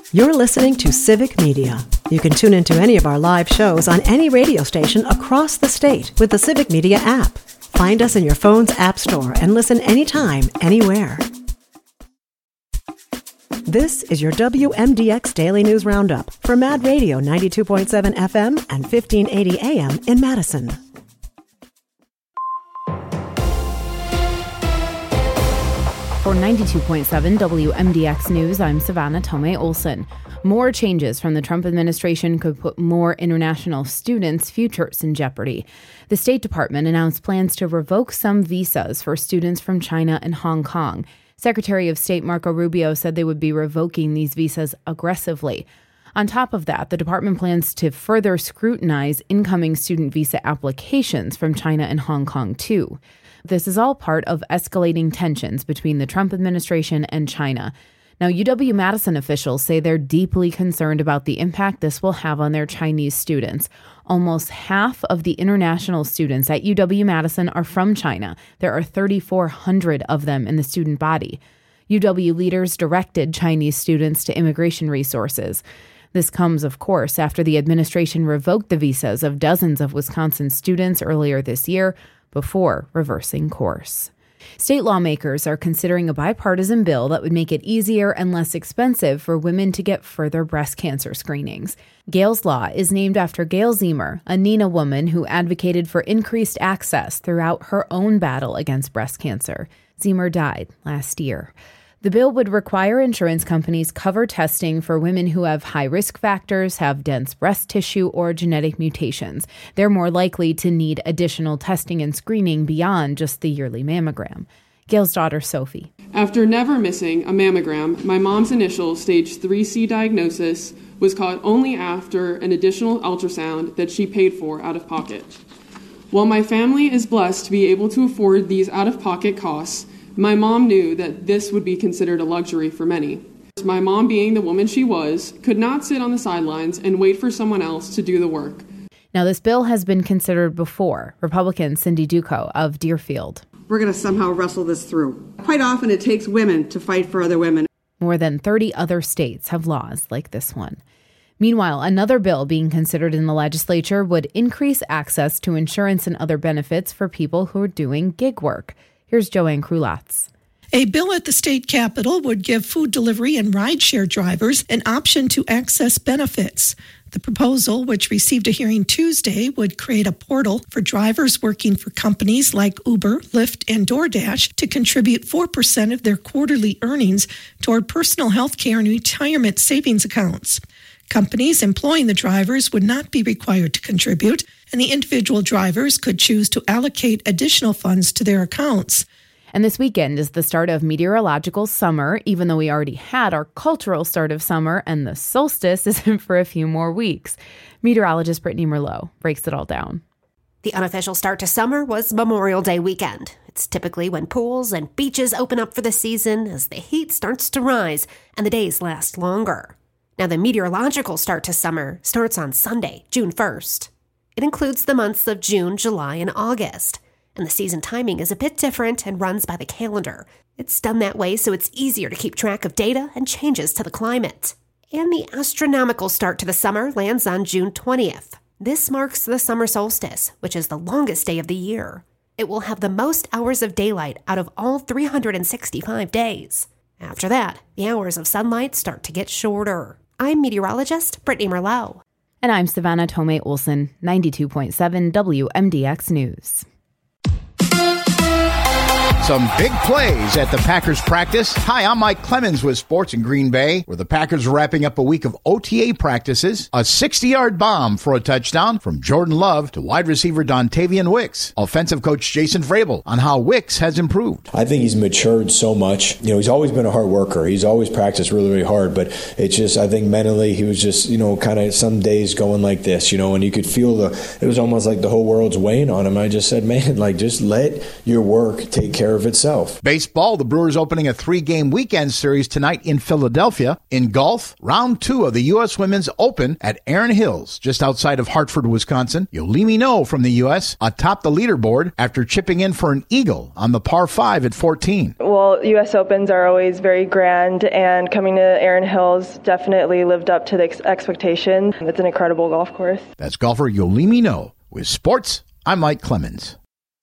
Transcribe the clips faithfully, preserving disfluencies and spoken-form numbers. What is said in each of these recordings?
You're listening to Civic Media. You can tune into any of our live shows on any radio station across the state with the Civic Media app. Find us in your phone's app store and listen anytime, anywhere. This is your W M D X Daily News Roundup for Mad Radio ninety-two point seven F M and fifteen eighty A M in Madison. For ninety-two point seven W M D X News, I'm Savannah Tomei Olson. More changes from the Trump administration could put more international students' futures in jeopardy. The State Department announced plans to revoke some visas for students from China and Hong Kong. Secretary of State Marco Rubio said they would be revoking these visas aggressively. On top of that, the department plans to further scrutinize incoming student visa applications from China and Hong Kong, too. This is all part of escalating tensions between the Trump administration and China. Now, U W-Madison officials say they're deeply concerned about the impact this will have on their Chinese students. Almost half of the international students at U W-Madison are from China. There are three thousand four hundred of them in the student body. U W leaders directed Chinese students to immigration resources. This comes, of course, after the administration revoked the visas of dozens of Wisconsin students earlier this year, before reversing course. State lawmakers are considering a bipartisan bill that would make it easier and less expensive for women to get further breast cancer screenings. Gail's Law is named after Gail Zemer, a Neenah woman who advocated for increased access throughout her own battle against breast cancer. Zemer died last year. The bill would require insurance companies cover testing for women who have high risk factors, have dense breast tissue, or genetic mutations. They're more likely to need additional testing and screening beyond just the yearly mammogram. Gail's daughter, Sophie. After never missing a mammogram, my mom's initial stage three C diagnosis was caught only after an additional ultrasound that she paid for out of pocket. While my family is blessed to be able to afford these out-of-pocket costs, my mom knew that this would be considered a luxury for many. My mom, being the woman she was, could not sit on the sidelines and wait for someone else to do the work. Now, this bill has been considered before. Republican Cindy Duco of Deerfield. We're going to somehow wrestle this through. Quite often it takes women to fight for other women. More than thirty other states have laws like this one. Meanwhile, another bill being considered in the legislature would increase access to insurance and other benefits for people who are doing gig work. Here's Joanne Krulatz. A bill at the state capitol would give food delivery and rideshare drivers an option to access benefits. The proposal, which received a hearing Tuesday, would create a portal for drivers working for companies like Uber, Lyft, and DoorDash to contribute four percent of their quarterly earnings toward personal health care and retirement savings accounts. Companies employing the drivers would not be required to contribute, and the individual drivers could choose to allocate additional funds to their accounts. And this weekend is the start of meteorological summer, even though we already had our cultural start of summer, and the solstice isn't for a few more weeks. Meteorologist Brittany Merlot breaks it all down. The unofficial start to summer was Memorial Day weekend. It's typically when pools and beaches open up for the season as the heat starts to rise and the days last longer. Now, the meteorological start to summer starts on Sunday, June first. It includes the months of June, July, and August. And the season timing is a bit different and runs by the calendar. It's done that way so it's easier to keep track of data and changes to the climate. And the astronomical start to the summer lands on June twentieth. This marks the summer solstice, which is the longest day of the year. It will have the most hours of daylight out of all three hundred sixty-five days. After that, the hours of sunlight start to get shorter. I'm meteorologist Brittany Merlot. And I'm Savannah Tomei Olson, ninety-two point seven W M D X News. Some big plays at the Packers practice. Hi, I'm Mike Clemens with Sports in Green Bay, where the Packers are wrapping up a week of O T A practices. A sixty-yard bomb for a touchdown from Jordan Love to wide receiver Dontavian Wicks. Offensive coach Jason Vrabel on how Wicks has improved. I think he's matured so much. You know, he's always been a hard worker. He's always practiced really, really hard, but it's just, I think mentally he was just, you know, kind of some days going like this, you know, and you could feel the, it was almost like the whole world's weighing on him. I just said, man, like just let your work take care care of itself. Baseball, the Brewers opening a three-game weekend series tonight in Philadelphia. In golf, round two of the U S Women's Open at Erin Hills, just outside of Hartford, Wisconsin. Yolimi No from the U S atop the leaderboard after chipping in for an eagle on the par five at fourteen. Well, U S Opens are always very grand, and coming to Erin Hills definitely lived up to the ex- expectation. It's an incredible golf course. That's golfer Yolimi No. With sports, I'm Mike Clemens.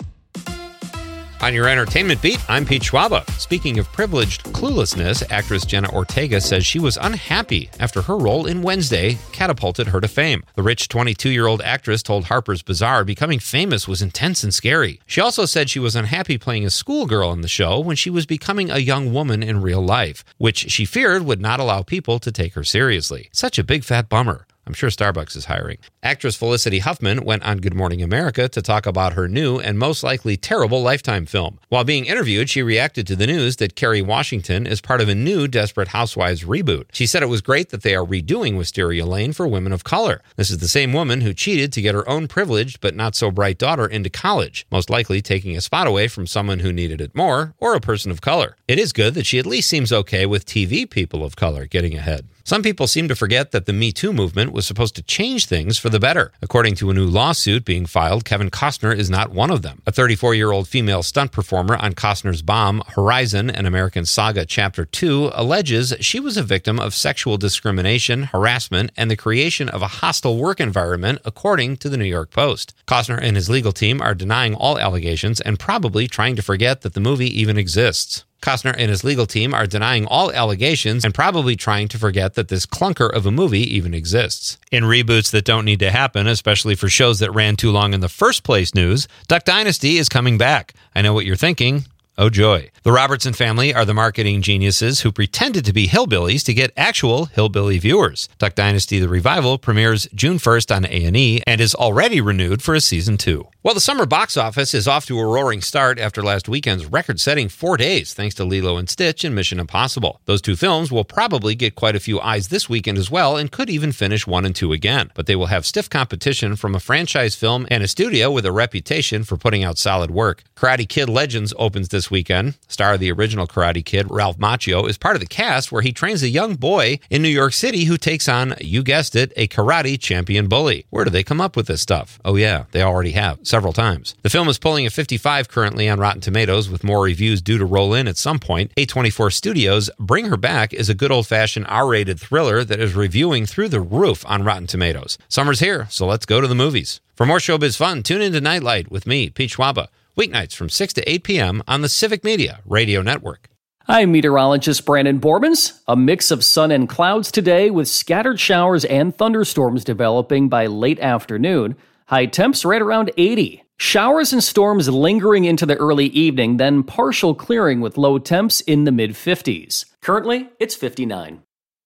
On your entertainment beat, I'm Pete Schwaba. Speaking of privileged cluelessness, actress Jenna Ortega says she was unhappy after her role in Wednesday catapulted her to fame. The rich twenty-two-year-old actress told Harper's Bazaar becoming famous was intense and scary. She also said she was unhappy playing a schoolgirl in the show when she was becoming a young woman in real life, which she feared would not allow people to take her seriously. Such a big fat bummer. I'm sure Starbucks is hiring. Actress Felicity Huffman went on Good Morning America to talk about her new and most likely terrible Lifetime film. While being interviewed, she reacted to the news that Kerry Washington is part of a new Desperate Housewives reboot. She said it was great that they are redoing Wisteria Lane for women of color. This is the same woman who cheated to get her own privileged but not so bright daughter into college, most likely taking a spot away from someone who needed it more, or a person of color. It is good that she at least seems okay with T V people of color getting ahead. Some people seem to forget that the Me Too movement was supposed to change things for the better. According to a new lawsuit being filed, Kevin Costner is not one of them. A thirty-four-year-old female stunt performer on Costner's bomb, Horizon, an American Saga Chapter two, alleges she was a victim of sexual discrimination, harassment, and the creation of a hostile work environment, according to the New York Post. Costner and his legal team are denying all allegations and probably trying to forget that the movie even exists. Costner and his legal team are denying all allegations and probably trying to forget that this clunker of a movie even exists. In reboots that don't need to happen, especially for shows that ran too long in the first place news, Duck Dynasty is coming back. I know what you're thinking. Oh, joy. The Robertson family are the marketing geniuses who pretended to be hillbillies to get actual hillbilly viewers. Duck Dynasty The Revival premieres June first on A and E and is already renewed for a season two. Well, the summer box office is off to a roaring start after last weekend's record-setting four days, thanks to Lilo and Stitch and Mission Impossible. Those two films will probably get quite a few eyes this weekend as well and could even finish one and two again. But they will have stiff competition from a franchise film and a studio with a reputation for putting out solid work. Karate Kid Legends opens this weekend. Star of the original Karate Kid, Ralph Macchio, is part of the cast where he trains a young boy in New York City who takes on, you guessed it, a karate champion bully. Where do they come up with this stuff? Oh yeah, they already have, several times. The film is pulling a fifty-five currently on Rotten Tomatoes, with more reviews due to roll in at some point. A twenty-four Studios' Bring Her Back is a good old-fashioned R-rated thriller that is reviewing through the roof on Rotten Tomatoes. Summer's here, so let's go to the movies. For more showbiz fun, tune into Nightlight with me, Pete Schwaba, weeknights from six to eight p.m. on the Civic Media Radio Network. I'm meteorologist Brandon Borbens. A mix of sun and clouds today with scattered showers and thunderstorms developing by late afternoon. High temps right around eighty. Showers and storms lingering into the early evening, then partial clearing with low temps in the mid-fifties. Currently, it's fifty-nine.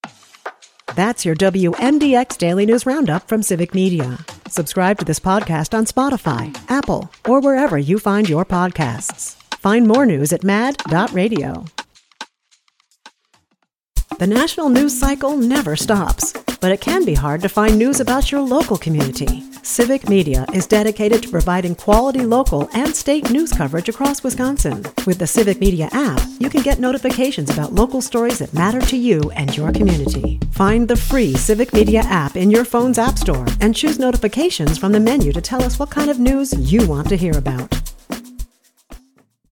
That's your W M D X Daily News Roundup from Civic Media. Subscribe to this podcast on Spotify, Apple, or wherever you find your podcasts. Find more news at mad dot radio. The national news cycle never stops, but it can be hard to find news about your local community. Civic Media is dedicated to providing quality local and state news coverage across Wisconsin. With the Civic Media app, you can get notifications about local stories that matter to you and your community. Find the free Civic Media app in your phone's app store and choose notifications from the menu to tell us what kind of news you want to hear about.